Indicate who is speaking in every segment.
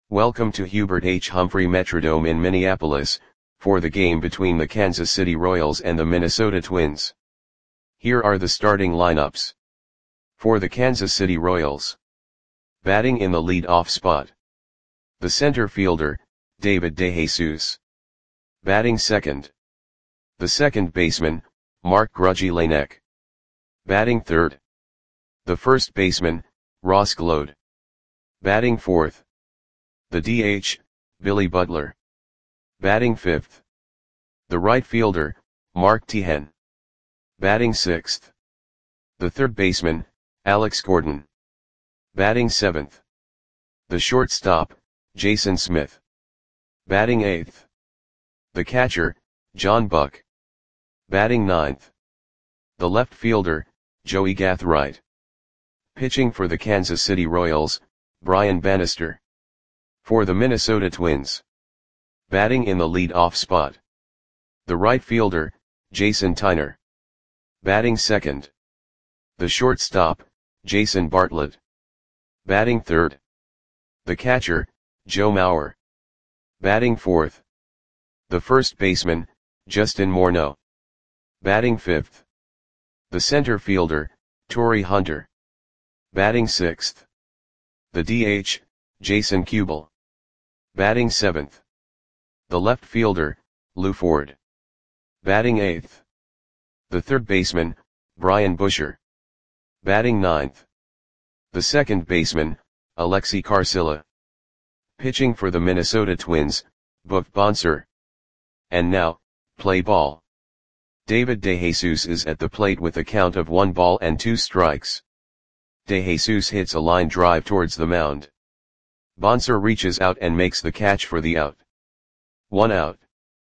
Speaker 1: Welcome to Hubert H. Humphrey Metrodome in Minneapolis, for the game between the Kansas City Royals and the Minnesota Twins. Here are the starting lineups. For the Kansas City Royals. Batting in the lead-off spot. The center fielder, David DeJesus. Batting second. The second baseman, Mark Grudzielanek. Batting third. The first baseman, Ross Gload. Batting fourth. The DH, Billy Butler. Batting fifth. The right fielder, Mark Teahen. Batting sixth. The third baseman, Alex Gordon. Batting seventh. The shortstop, Jason Smith. Batting eighth. The catcher, John Buck. Batting ninth. The left fielder, Joey Gathright. Pitching for the Kansas City Royals, Brian Bannister. For the Minnesota Twins. Batting in the lead-off spot. The right fielder, Jason Tyner. Batting second. The shortstop, Jason Bartlett. Batting third. The catcher, Joe Mauer. Batting fourth. The first baseman, Justin Morneau. Batting fifth. The center fielder, Torii Hunter. Batting sixth. The DH, Jason Kubel. Batting seventh. The left fielder, Lou Ford. Batting eighth. The third baseman, Brian Busher. Batting ninth. The second baseman, Alexi Carcilla. Pitching for the Minnesota Twins, Buck Bonser. And now, play ball. David DeJesus is at the plate with a count of 1-2 strikes. DeJesus hits a line drive towards the mound. Bonser reaches out and makes the catch for the out. 1 out.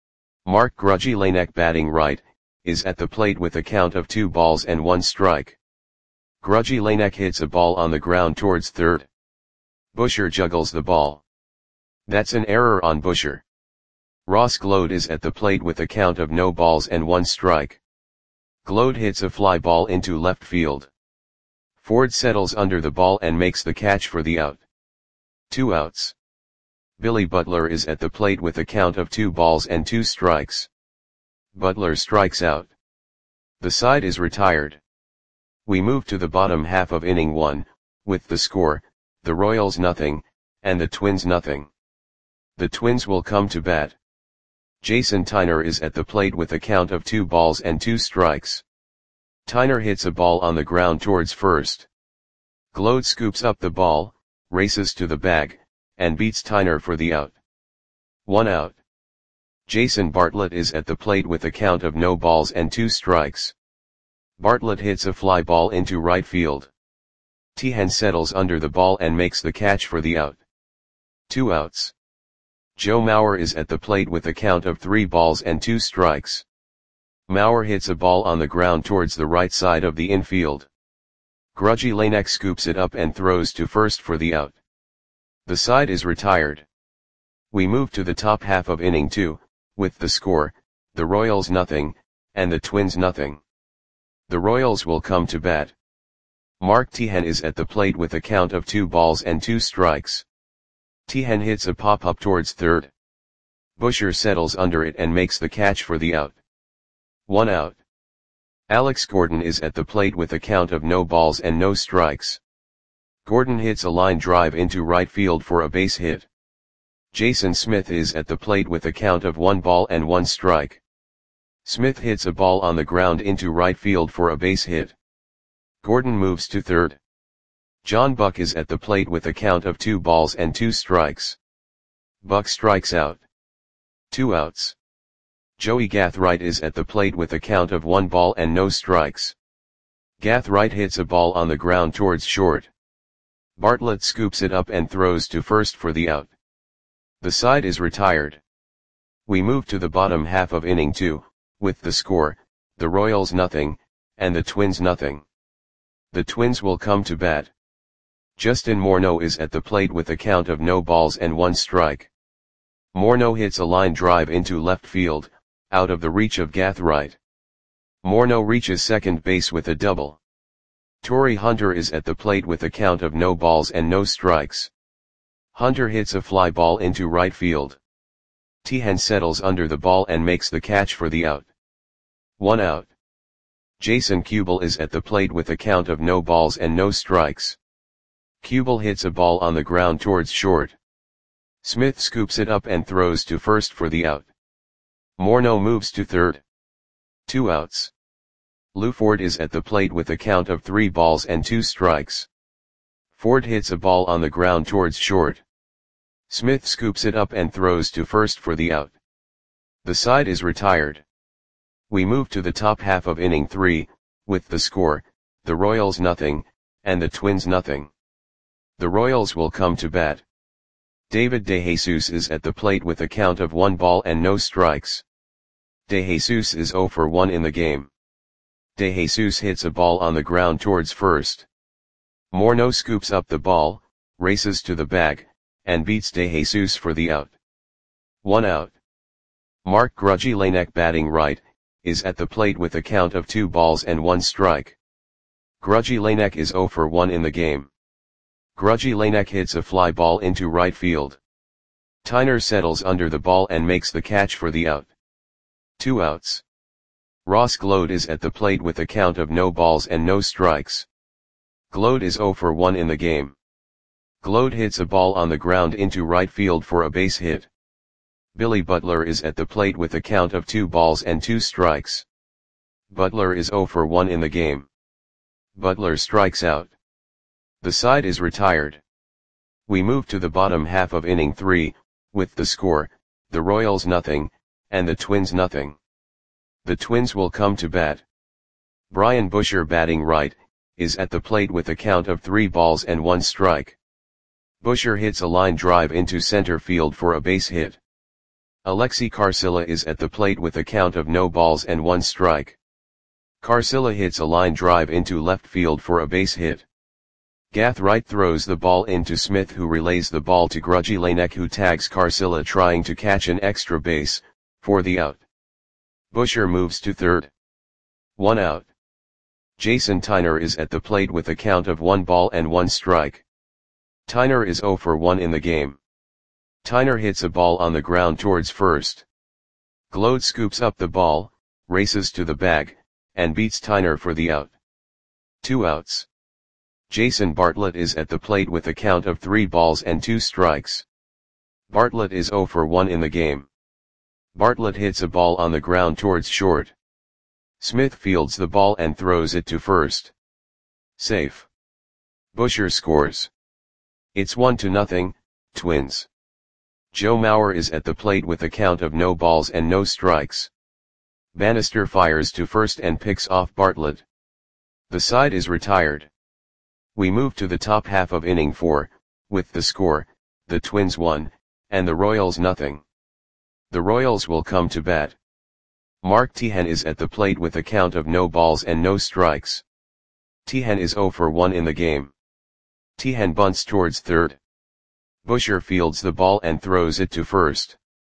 Speaker 1: Mark Grudzielanek, batting right, is at the plate with a count of 2-1 strike. Grudzielanek hits a ball on the ground towards third. Busher juggles the ball. That's an error on Busher. Ross Gload is at the plate with a count of 0-1 strike. Gload hits a fly ball into left field. Ford settles under the ball and makes the catch for the out. 2 outs. Billy Butler is at the plate with a count of 2-2 strikes. Butler strikes out. The side is retired. We move to the bottom half of inning 1, with the score, the Royals 0, and the Twins 0. The Twins will come to bat. Jason Tyner is at the plate with a count of 2-2 strikes. Tyner hits a ball on the ground towards first. Gload scoops up the ball, races to the bag, and beats Tyner for the out. 1 out. Jason Bartlett is at the plate with a count of 0-2 strikes. Bartlett hits a fly ball into right field. Teahen settles under the ball and makes the catch for the out. 2 outs. Joe Mauer is at the plate with a count of 3-2 strikes. Mauer hits a ball on the ground towards the right side of the infield. Grudzielanek scoops it up and throws to first for the out. The side is retired. We move to the top half of inning 2, with the score, the Royals 0, and the Twins 0. The Royals will come to bat. Mark Teahen is at the plate with a count of 2-2 strikes. Teahen hits a pop-up towards third. Busher settles under it and makes the catch for the out. 1 out. Alex Gordon is at the plate with a count of 0 strikes. Gordon hits a line drive into right field for a base hit. Jason Smith is at the plate with a count of 1-1 strike. Smith hits a ball on the ground into right field for a base hit. Gordon moves to third. John Buck is at the plate with a count of 2-2 strikes. Buck strikes out. 2 outs. Joey Gathright is at the plate with a count of 1-0 strikes. Gathright hits a ball on the ground towards short. Bartlett scoops it up and throws to first for the out. The side is retired. We move to the bottom half of inning 2, with the score, the Royals 0, and the Twins 0. The Twins will come to bat. Justin Morneau is at the plate with a count of 0-1 strike. Morneau hits a line drive into left field, out of the reach of Gathright. Morneau reaches second base with a double. Torii Hunter is at the plate with a count of 0 balls and no strikes. Hunter hits a fly ball into right field. Tihan settles under the ball and makes the catch for the out. 1 out. Jason Kubel is at the plate with a count of no balls and no strikes. Kubel hits a ball on the ground towards short. Smith scoops it up and throws to first for the out. Morneau moves to third. 2 outs. Lou Ford is at the plate with a count of 3 balls and 2 strikes. Ford hits a ball on the ground towards short. Smith scoops it up and throws to first for the out. The side is retired. We move to the top half of inning 3, with the score, the Royals nothing, and the Twins nothing. The Royals will come to bat. David DeJesus is at the plate with a count of 1 ball and no strikes. DeJesus is 0 for 1 in the game. DeJesus hits a ball on the ground towards first. Morneau scoops up the ball, races to the bag, and beats DeJesus for the out. 1 out. Mark Grudzielanek, batting right, is at the plate with a count of 2 balls and 1 strike. Grudzielanek is 0 for 1 in the game. Grudzielanek hits a fly ball into right field. Tyner settles under the ball and makes the catch for the out. 2 outs. Ross Gload is at the plate with a count of no balls and no strikes. Gload is 0 for 1 in the game. Gload hits a ball on the ground into right field for a base hit. Billy Butler is at the plate with a count of 2 balls and 2 strikes. Butler is 0 for 1 in the game. Butler strikes out. The side is retired. We move to the bottom half of inning 3, with the score, the Royals nothing, and the Twins nothing. The Twins will come to bat. Brian Busher, batting right, is at the plate with a count of 3 balls and 1 strike. Busher hits a line drive into center field for a base hit. Alexi Carcilla is at the plate with a count of no balls and 1 strike. Carcilla hits a line drive into left field for a base hit. Gath Wright throws the ball into Smith, who relays the ball to Grudzielanek, who tags Carcilla trying to catch an extra base, for the out. Busher moves to third. 1 out. Jason Tyner is at the plate with a count of 1 ball and 1 strike. Tyner is 0 for 1 in the game. Tyner hits a ball on the ground towards first. Gload scoops up the ball, races to the bag, and beats Tyner for the out. 2 outs. Jason Bartlett is at the plate with a count of 3 balls and 2 strikes. Bartlett is 0 for 1 in the game. Bartlett hits a ball on the ground towards short. Smith fields the ball and throws it to first. Safe. Busher scores. It's 1-0, Twins. Joe Mauer is at the plate with a count of no balls and no strikes. Bannister fires to first and picks off Bartlett. The side is retired. We move to the top half of inning 4, with the score, the Twins 1, and the Royals nothing. The Royals will come to bat. Mark Tihan is at the plate with a count of no balls and no strikes. Tihan is 0 for 1 in the game. Tihan bunts towards third. Busher fields the ball and throws it to first.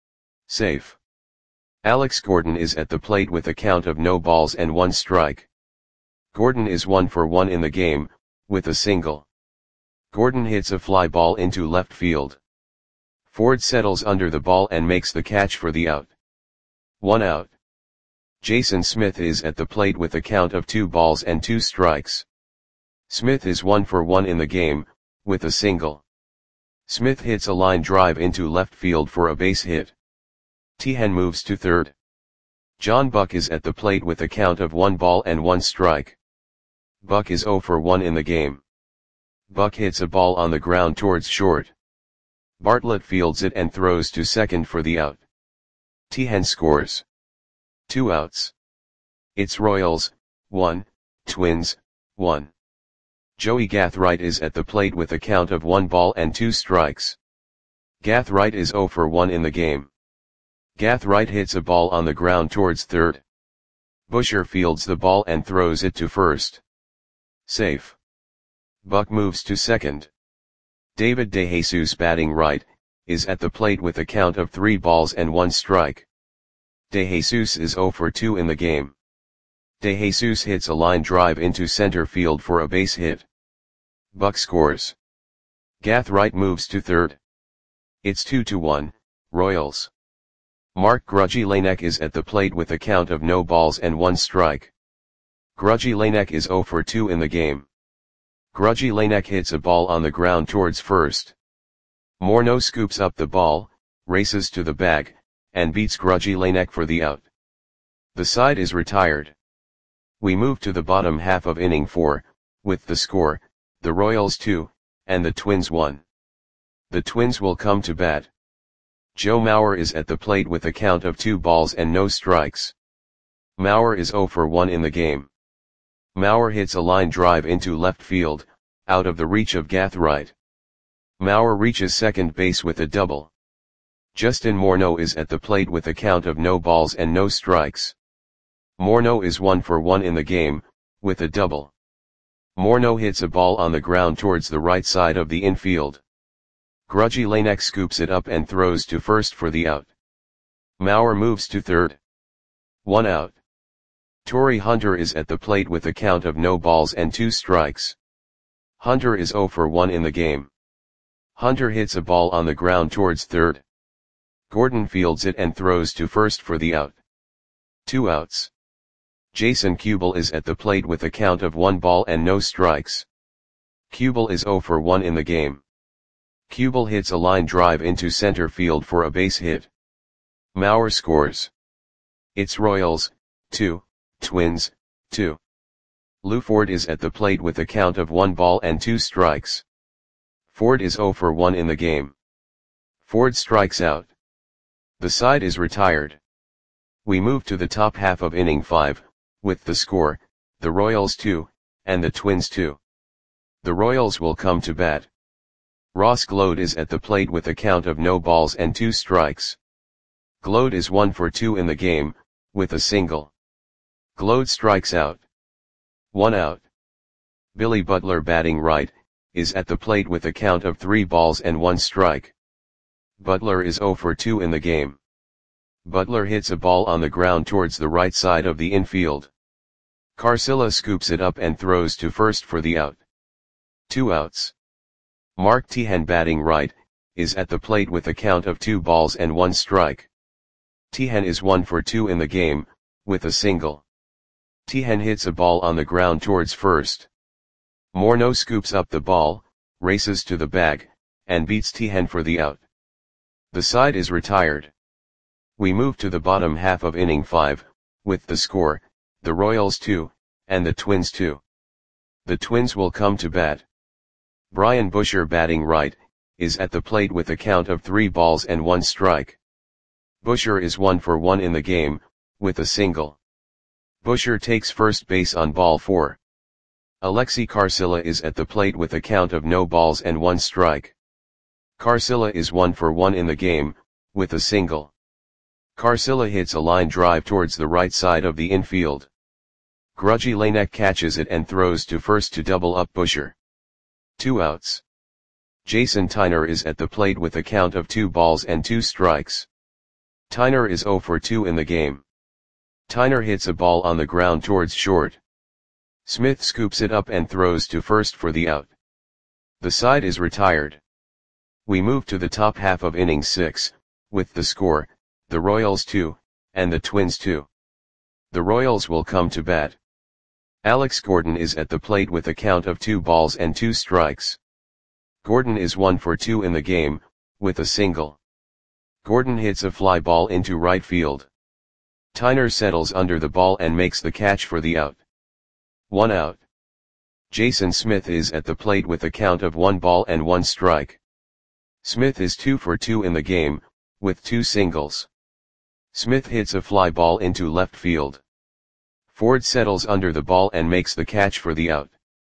Speaker 1: Safe. Alex Gordon is at the plate with a count of no balls and 1 strike. Gordon is 1 for 1 in the game, with a single. Gordon hits a fly ball into left field. Ford settles under the ball and makes the catch for the out. 1 out. Jason Smith is at the plate with a count of 2 balls and 2 strikes. Smith is 1 for 1 in the game, with a single. Smith hits a line drive into left field for a base hit. Tihan moves to third. John Buck is at the plate with a count of 1 ball and 1 strike. Buck is 0 for 1 in the game. Buck hits a ball on the ground towards short. Bartlett fields it and throws to second for the out. Tihan scores. 2 outs. It's Royals, 1, Twins, 1. Joey Gath Wright is at the plate with a count of 1 ball and 2 strikes. Gath Wright is 0 for 1 in the game. Gath Wright hits a ball on the ground towards third. Busher fields the ball and throws it to first. Safe. Buck moves to second. David DeJesus, batting right, is at the plate with a count of 3 balls and 1 strike. DeJesus is 0 for 2 in the game. DeJesus hits a line drive into center field for a base hit. Buck scores. Gath Wright moves to third. It's 2-1, Royals. Mark Grudzielanek is at the plate with a count of no balls and 1 strike. Grudzielanek is 0 for 2 in the game. Grudzielanek hits a ball on the ground towards first. Morneau scoops up the ball, races to the bag, and beats Grudzielanek for the out. The side is retired. We move to the bottom half of inning 4, with the score, the Royals 2, and the Twins 1. The Twins will come to bat. Joe Mauer is at the plate with a count of 2 balls and no strikes. Mauer is 0 for 1 in the game. Mauer hits a line drive into left field, out of the reach of Gathright. Mauer reaches second base with a double. Justin Morneau is at the plate with a count of no balls and no strikes. Morneau is 1 for 1 in the game, with a double. Morneau hits a ball on the ground towards the right side of the infield. Grudzielanek scoops it up and throws to first for the out. Mauer moves to third. 1 out. Torii Hunter is at the plate with a count of no balls and 2 strikes. Hunter is 0 for 1 in the game. Hunter hits a ball on the ground towards third. Gordon fields it and throws to first for the out. 2 outs. Jason Kubel is at the plate with a count of 1 ball and no strikes. Kubel is 0 for 1 in the game. Kubel hits a line drive into center field for a base hit. Mauer scores. It's Royals, 2, Twins, 2. Lou Ford is at the plate with a count of 1 ball and 2 strikes. Ford is 0 for 1 in the game. Ford strikes out. The side is retired. We move to the top half of inning 5, with the score, the Royals 2, and the Twins 2. The Royals will come to bat. Ross Gload is at the plate with a count of no balls and 2 strikes. Gload is 1 for 2 in the game, with a single. Gload strikes out. 1 out. Billy Butler batting right, is at the plate with a count of 3 balls and 1 strike. Butler is 0 for 2 in the game. Butler hits a ball on the ground towards the right side of the infield. Carcilla scoops it up and throws to first for the out. 2 outs. Mark Teahen batting right, is at the plate with a count of 2 balls and 1 strike. Teahen is 1 for 2 in the game, with a single. Teahen hits a ball on the ground towards first. Morneau scoops up the ball, races to the bag, and beats Teahen for the out. The side is retired. We move to the bottom half of inning 5, with the score, the Royals 2, and the Twins 2. The Twins will come to bat. Brian Busher batting right, is at the plate with a count of 3 balls and 1 strike. Busher is 1 for 1 in the game, with a single. Busher takes first base on ball 4. Alexi Carcilla is at the plate with a count of no balls and 1 strike. Carcilla is 1 for 1 in the game, with a single. Carcilla hits a line drive towards the right side of the infield. Grudzielanek catches it and throws to first to double up Busher. 2 outs. Jason Tyner is at the plate with a count of 2 balls and 2 strikes. Tyner is 0 for 2 in the game. Tyner hits a ball on the ground towards short. Smith scoops it up and throws to first for the out. The side is retired. We move to the top half of inning 6, with the score, the Royals 2, and the Twins 2. The Royals will come to bat. Alex Gordon is at the plate with a count of 2 balls and 2 strikes. Gordon is 1 for 2 in the game, with a single. Gordon hits a fly ball into right field. Tyner settles under the ball and makes the catch for the out. 1 out. Jason Smith is at the plate with a count of 1 ball and 1 strike. Smith is 2 for 2 in the game, with 2 singles. Smith hits a fly ball into left field. Ford settles under the ball and makes the catch for the out.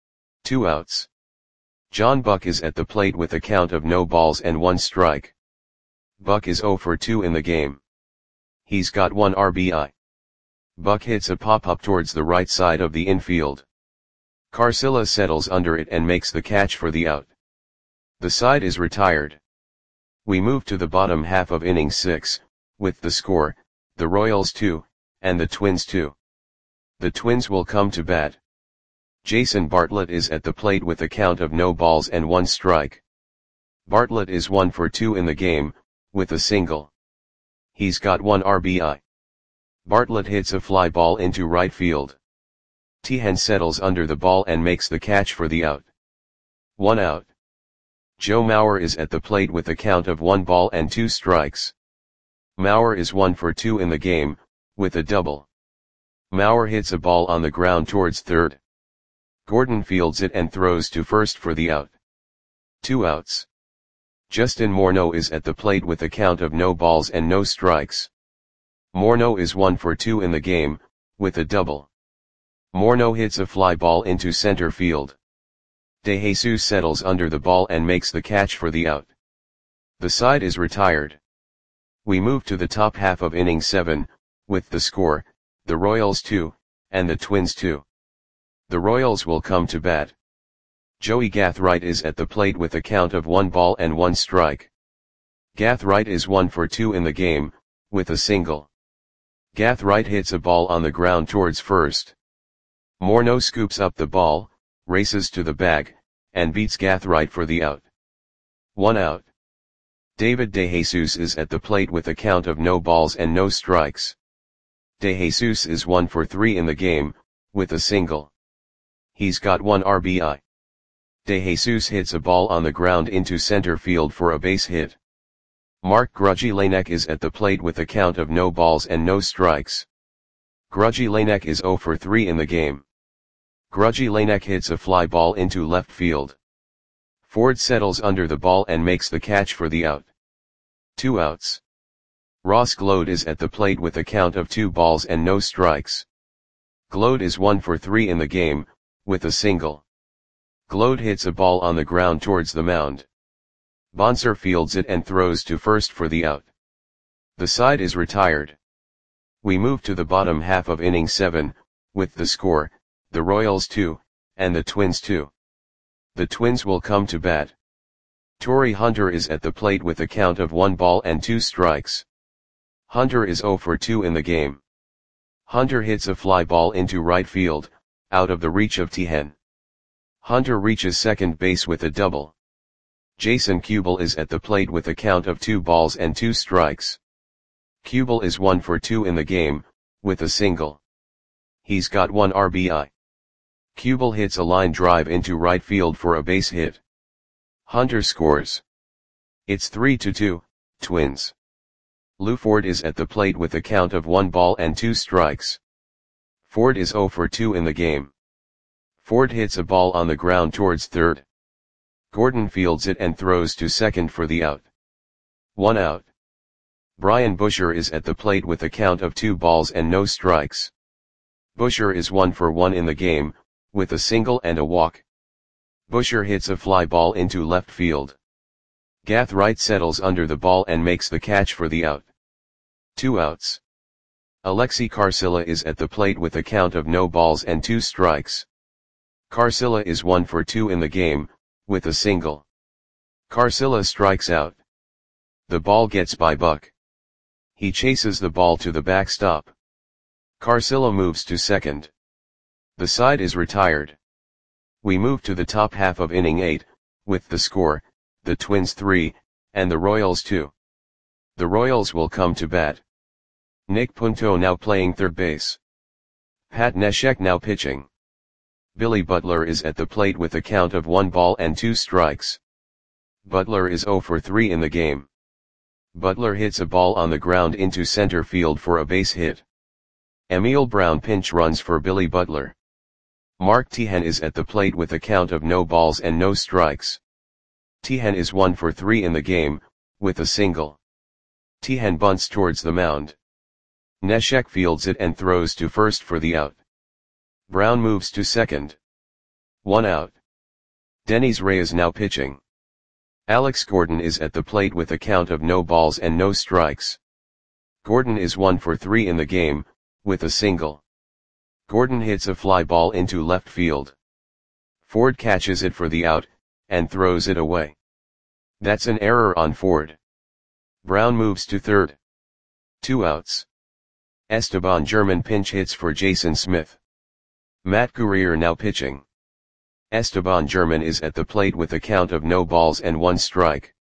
Speaker 1: 2 outs. John Buck is at the plate with a count of no balls and 1 strike. Buck is 0 for 2 in the game. He's got 1 RBI. Buck hits a pop-up towards the right side of the infield. Carcilla settles under it and makes the catch for the out. The side is retired. We move to the bottom half of inning 6, with the score, the Royals 2, and the Twins 2. The Twins will come to bat. Jason Bartlett is at the plate with a count of no balls and 1 strike. Bartlett is 1 for 2 in the game, with a single. He's got 1 RBI. Bartlett hits a fly ball into right field. Tehan settles under the ball and makes the catch for the out. 1 out. Joe Mauer is at the plate with a count of 1 ball and 2 strikes. Mauer is 1 for 2 in the game, with a double. Mauer hits a ball on the ground towards third. Gordon fields it and throws to first for the out. 2 outs. Justin Morneau is at the plate with a count of no balls and no strikes. Morneau is 1 for 2 in the game, with a double. Morneau hits a fly ball into center field. De Jesus settles under the ball and makes the catch for the out. The side is retired. We move to the top half of inning 7, with the score, the Royals 2, and the Twins 2. The Royals will come to bat. Joey Gathright is at the plate with a count of 1 ball and 1 strike. Gathright is 1 for 2 in the game, with a single. Gathright hits a ball on the ground towards first. Morneau scoops up the ball, races to the bag, and beats Gathright for the out. 1 out. David De Jesus is at the plate with a count of no balls and no strikes. De Jesus is 1 for 3 in the game, with a single. He's got 1 RBI. De Jesus hits a ball on the ground into center field for a base hit. Mark Grudzielanek is at the plate with a count of no balls and no strikes. Grudzielanek is 0 for 3 in the game. Grudzielanek hits a fly ball into left field. Ford settles under the ball and makes the catch for the out. 2 outs. Ross Gload is at the plate with a count of 2 balls and no strikes. Gload is 1 for 3 in the game, with a single. Gload hits a ball on the ground towards the mound. Bonser fields it and throws to first for the out. The side is retired. We move to the bottom half of inning 7, with the score, the Royals 2, and the Twins 2. The Twins will come to bat. Torrey Hunter is at the plate with a count of 1 ball and 2 strikes. Hunter is 0 for 2 in the game. Hunter hits a fly ball into right field, out of the reach of Tehan. Hunter reaches second base with a double. Jason Kubel is at the plate with a count of 2 balls and 2 strikes. Kubel is 1 for 2 in the game, with a single. He's got 1 RBI. Kubel hits a line drive into right field for a base hit. Hunter scores. It's 3-2, Twins. Lou Ford is at the plate with a count of 1 ball and 2 strikes. Ford is 0 for 2 in the game. Ford hits a ball on the ground towards third. Gordon fields it and throws to second for the out. 1 out. Brian Busher is at the plate with a count of 2 balls and no strikes. Busher is 1 for 1 in the game, with a single and a walk. Busher hits a fly ball into left field. Gathright settles under the ball and makes the catch for the out. 2 outs. Alexi Carcilla is at the plate with a count of no balls and 2 strikes. Carcilla is 1 for 2 in the game, with a single. Carcilla strikes out. The ball gets by Buck. He chases the ball to the backstop. Carcilla moves to second. The side is retired. We move to the top half of inning 8, with the score, the Twins 3, and the Royals 2. The Royals will come to bat. Nick Punto now playing third base. Pat Neshek now pitching. Billy Butler is at the plate with a count of 1 ball and 2 strikes. Butler is 0 for 3 in the game. Butler hits a ball on the ground into center field for a base hit. Emil Brown pinch runs for Billy Butler. Mark Tehan is at the plate with a count of no balls and no strikes. Tehan is 1 for 3 in the game, with a single. Tehan bunts towards the mound. Neshek fields it and throws to first for the out. Brown moves to second. 1 out. Denys Reyes now pitching. Alex Gordon is at the plate with a count of no balls and no strikes. Gordon is 1 for 3 in the game, with a single. Gordon hits a fly ball into left field. Ford catches it for the out, and throws it away. That's an error on Ford. Brown moves to third. 2 outs. Esteban German pinch hits for Jason Smith. Matt Guerrier now pitching. Esteban German is at the plate with a count of no balls and 1 strike.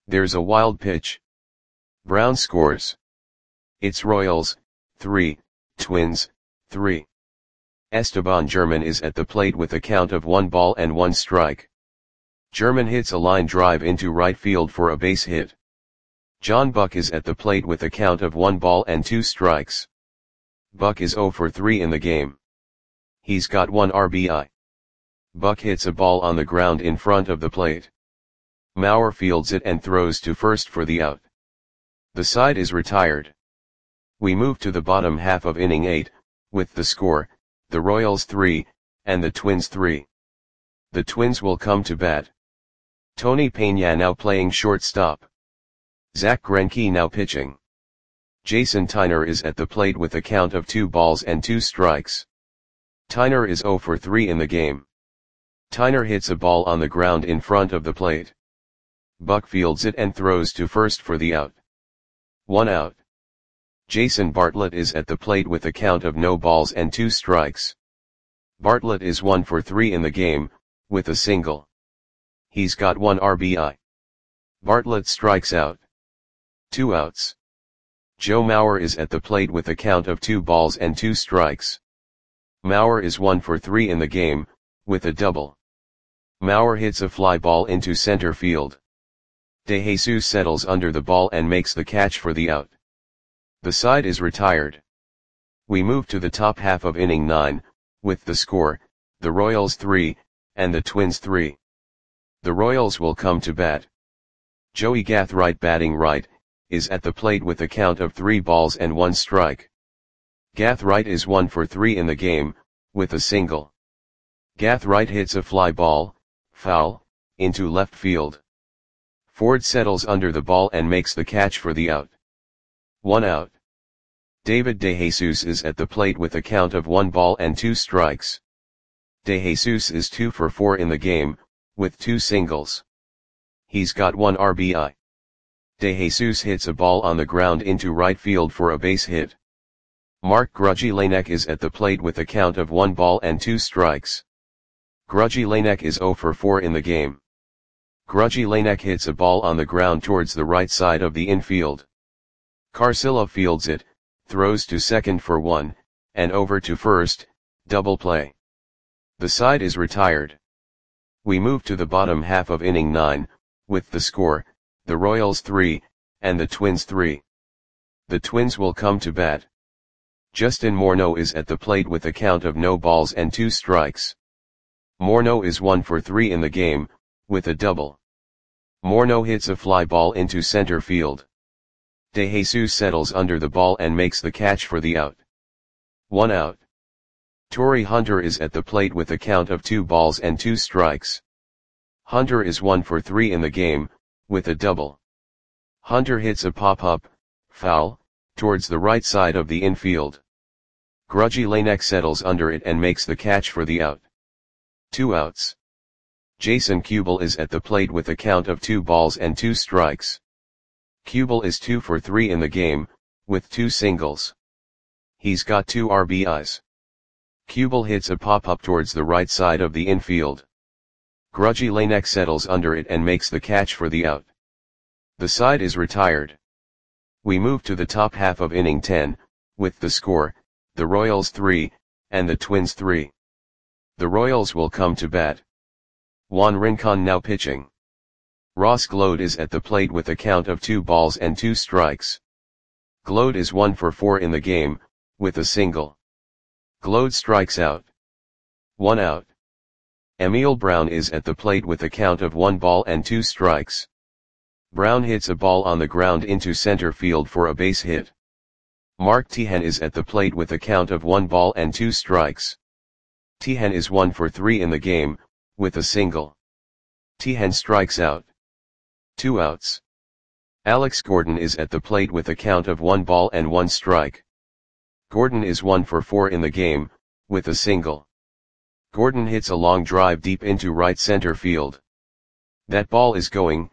Speaker 1: There's a wild pitch. Brown scores. It's Royals, 3, Twins, 3. Esteban German is at the plate with a count of 1 ball and 1 strike. German hits a line drive into right field for a base hit. John Buck is at the plate with a count of 1 ball and 2 strikes. Buck is 0 for 3 in the game. He's got 1 RBI. Buck hits a ball on the ground in front of the plate. Mauer fields it and throws to first for the out. The side is retired. We move to the bottom half of inning 8, with the score, the Royals 3, and the Twins 3. The Twins will come to bat. Tony Peña now playing shortstop. Zach Greinke now pitching. Jason Tyner is at the plate with a count of 2 balls and 2 strikes. Tyner is 0 for 3 in the game. Tyner hits a ball on the ground in front of the plate. Buck fields it and throws to first for the out. 1 out. Jason Bartlett is at the plate with a count of no balls and 2 strikes. Bartlett is 1 for 3 in the game, with a single. He's got 1 RBI. Bartlett strikes out. 2 outs. Joe Mauer is at the plate with a count of 2 balls and 2 strikes. Mauer is 1 for 3 in the game, with a double. Mauer hits a fly ball into center field. De Jesus settles under the ball and makes the catch for the out. The side is retired. We move to the top half of inning 9, with the score, the Royals 3, and the Twins 3. The Royals will come to bat. Joey Gathright batting right, is at the plate with a count of 3 balls and 1 strike. Gathright is 1 for 3 in the game, with a single. Gathright hits a fly ball, foul, into left field. Ford settles under the ball and makes the catch for the out. 1 out. David De Jesus is at the plate with a count of 1 ball and 2 strikes. De Jesus is 2 for 4 in the game, with 2 singles. He's got 1 RBI. De Jesus hits a ball on the ground into right field for a base hit. Mark Grudzielanek is at the plate with a count of 1 ball and 2 strikes. Grudzielanek is 0 for 4 in the game. Grudzielanek hits a ball on the ground towards the right side of the infield. Carcillo fields it, throws to second for 1, and over to first, double play. The side is retired. We move to the bottom half of inning 9, with the score, the Royals 3, and the Twins 3. The Twins will come to bat. Justin Morneau is at the plate with a count of no balls and 2 strikes. Morneau is 1 for 3 in the game, with a double. Morneau hits a fly ball into center field. De Jesus settles under the ball and makes the catch for the out. 1 out. Torrey Hunter is at the plate with a count of 2 balls and 2 strikes. Hunter is 1 for 3 in the game, with a double. Hunter hits a pop-up, foul, towards the right side of the infield. Grudzielanek settles under it and makes the catch for the out. 2 outs. Jason Kubel is at the plate with a count of 2 balls and 2 strikes. Kubel is 2 for 3 in the game, with 2 singles. He's got 2 RBIs. Kubel hits a pop-up towards the right side of the infield. Grudzielanek settles under it and makes the catch for the out. The side is retired. We move to the top half of inning 10, with the score, the Royals 3, and the Twins 3. The Royals will come to bat. Juan Rincon now pitching. Ross Gload is at the plate with a count of 2 balls and 2 strikes. Gload is 1 for 4 in the game, with a single. Gload strikes out. 1 out. Emil Brown is at the plate with a count of 1 ball and 2 strikes. Brown hits a ball on the ground into center field for a base hit. Mark Teahen is at the plate with a count of 1 ball and 2 strikes. Teahen is 1 for 3 in the game, with a single. Teahen strikes out. 2 outs. Alex Gordon is at the plate with a count of 1 ball and 1 strike. Gordon is 1 for 4 in the game, with a single. Gordon hits a long drive deep into right center field. That ball is gone.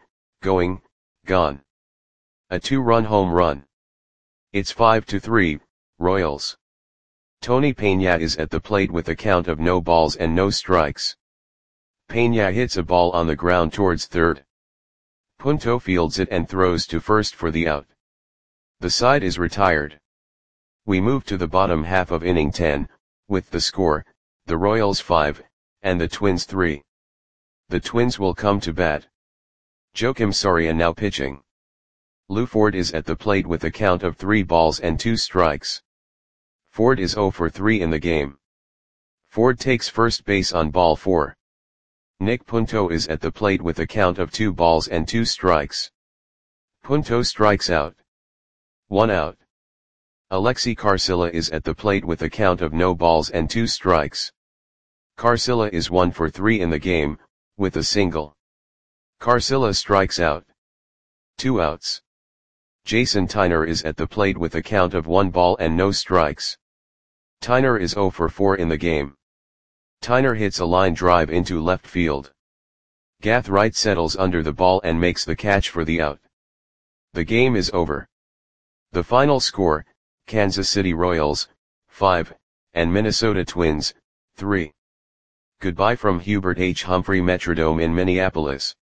Speaker 1: A 2-run home run. It's 5-3, Royals. Tony Peña is at the plate with a count of no balls and no strikes. Peña hits a ball on the ground towards third. Punto fields it and throws to first for the out. The side is retired. We move to the bottom half of inning 10, with the score, the Royals 5, and the Twins 3. The Twins will come to bat. Joakim Soria now pitching. Lou Ford is at the plate with a count of 3 balls and 2 strikes. Ford is 0 for 3 in the game. Ford takes first base on ball 4. Nick Punto is at the plate with a count of 2 balls and 2 strikes. Punto strikes out. 1 out. Alexi Carcilla is at the plate with a count of no balls and 2 strikes. Carcilla is 1 for 3 in the game, with a single. Carcilla strikes out. 2 outs. Jason Tyner is at the plate with a count of 1 ball and no strikes. Tyner is 0 for 4 in the game. Tyner hits a line drive into left field. Gath Wright settles under the ball and makes the catch for the out. The game is over. The final score, Kansas City Royals, 5, and Minnesota Twins, 3. Goodbye from Hubert H. Humphrey Metrodome in Minneapolis.